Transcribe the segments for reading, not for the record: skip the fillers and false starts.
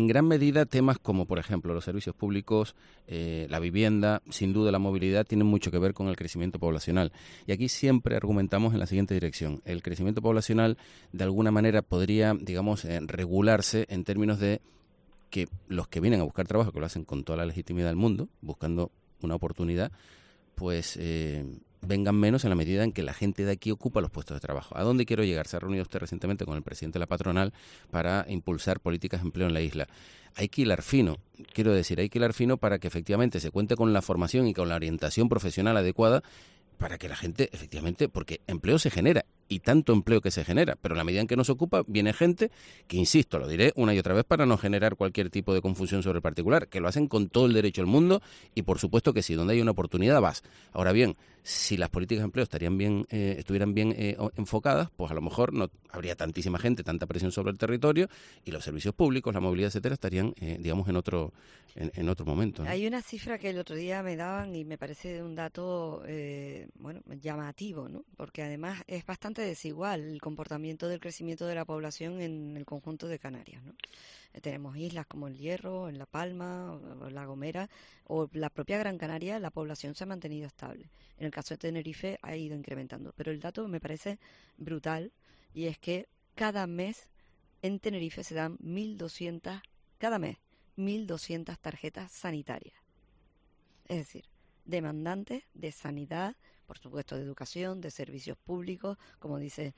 en gran medida temas como, por ejemplo, los servicios públicos, la vivienda, sin duda la movilidad, tienen mucho que ver con el crecimiento poblacional. Y aquí siempre argumentamos en la siguiente dirección. El crecimiento poblacional, de alguna manera, podría, digamos, regularse en términos de que los que vienen a buscar trabajo, que lo hacen con toda la legitimidad del mundo, buscando una oportunidad, pues vengan menos en la medida en que la gente de aquí ocupa los puestos de trabajo. ¿A dónde quiero llegar? Se ha reunido usted recientemente con el presidente de la patronal para impulsar políticas de empleo en la isla. Hay que hilar fino, quiero decir, hay que hilar fino para que efectivamente se cuente con la formación y con la orientación profesional adecuada para que la gente, efectivamente, porque empleo se genera, y tanto empleo que se genera, pero en la medida en que no se ocupa, viene gente que, insisto, lo diré una y otra vez para no generar cualquier tipo de confusión sobre el particular, que lo hacen con todo el derecho del mundo, y por supuesto que si donde hay una oportunidad vas. Ahora bien, si las políticas de empleo estuvieran bien enfocadas, pues a lo mejor no habría tantísima gente, tanta presión sobre el territorio, y los servicios públicos, la movilidad, etcétera, estarían, digamos, en otro momento, ¿no? Hay una cifra que el otro día me daban y me parece un dato llamativo, ¿no? Porque además es bastante desigual el comportamiento del crecimiento de la población en el conjunto de Canarias, ¿no? Tenemos islas como El Hierro, en La Palma, o La Gomera, o la propia Gran Canaria, la población se ha mantenido estable. En el caso de Tenerife ha ido incrementando, pero el dato me parece brutal, y es que cada mes en Tenerife se dan 1.200, cada mes, 1.200 tarjetas sanitarias. Es decir, demandantes de sanidad, por supuesto de educación, de servicios públicos, como dice,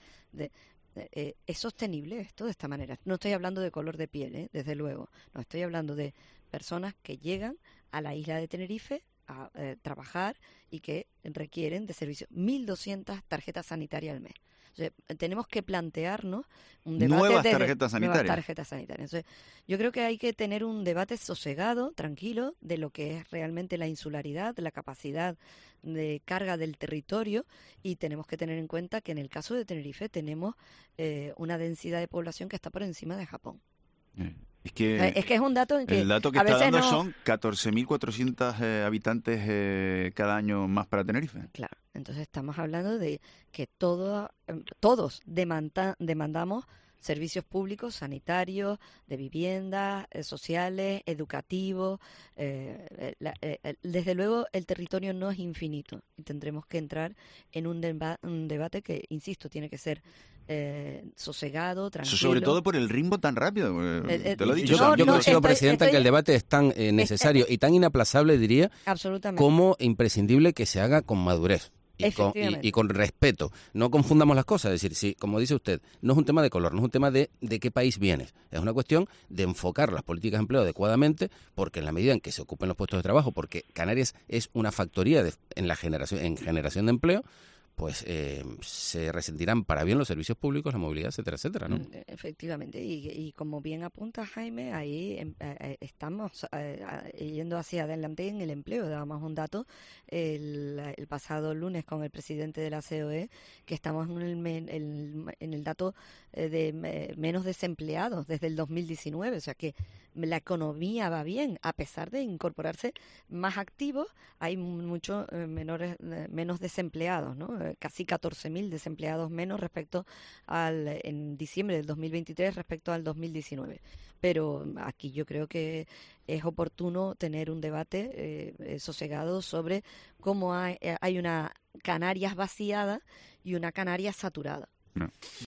¿es sostenible esto de esta manera? No estoy hablando de color de piel, desde luego. No, estoy hablando de personas que llegan a la isla de Tenerife a trabajar y que requieren de servicios. 1.200 tarjetas sanitarias al mes. O sea, tenemos que plantearnos un debate nuevas tarjetas sanitarias. Entonces, yo creo que hay que tener un debate sosegado, tranquilo, de lo que es realmente la insularidad, la capacidad de carga del territorio, y tenemos que tener en cuenta que en el caso de Tenerife tenemos una densidad de población que está por encima de Japón. Es que es un dato en que el dato que a está veces dando no... son 14.400 habitantes cada año más para Tenerife. Claro, entonces estamos hablando de que todos demandamos servicios públicos, sanitarios, de vivienda, sociales, educativos. Desde luego el territorio no es infinito y tendremos que entrar en un debate que, insisto, tiene que ser sosegado, tranquilo. Sobre todo por el ritmo tan rápido. Te lo he dicho. Yo considero, Presidenta, que el debate es tan necesario y tan inaplazable, diría, como imprescindible que se haga con madurez. Y con respeto. No confundamos las cosas. Es decir, si, como dice usted, no es un tema de color, no es un tema de qué país vienes. Es una cuestión de enfocar las políticas de empleo adecuadamente, porque en la medida en que se ocupen los puestos de trabajo, porque Canarias es una factoría en generación de empleo, pues se resentirán para bien los servicios públicos, la movilidad, etcétera, etcétera, ¿no? Efectivamente, y como bien apunta Jaime, ahí estamos yendo hacia adelante en el empleo. Dábamos un dato el pasado lunes con el presidente de la COE, que estamos en el dato de menos desempleados desde el 2019, o sea que la economía va bien, a pesar de incorporarse más activos, hay mucho menos desempleados, ¿no? Casi 14.000 desempleados menos en diciembre del 2023 respecto al 2019. Pero aquí yo creo que es oportuno tener un debate sosegado sobre cómo hay una Canarias vaciada y una Canarias saturada. No.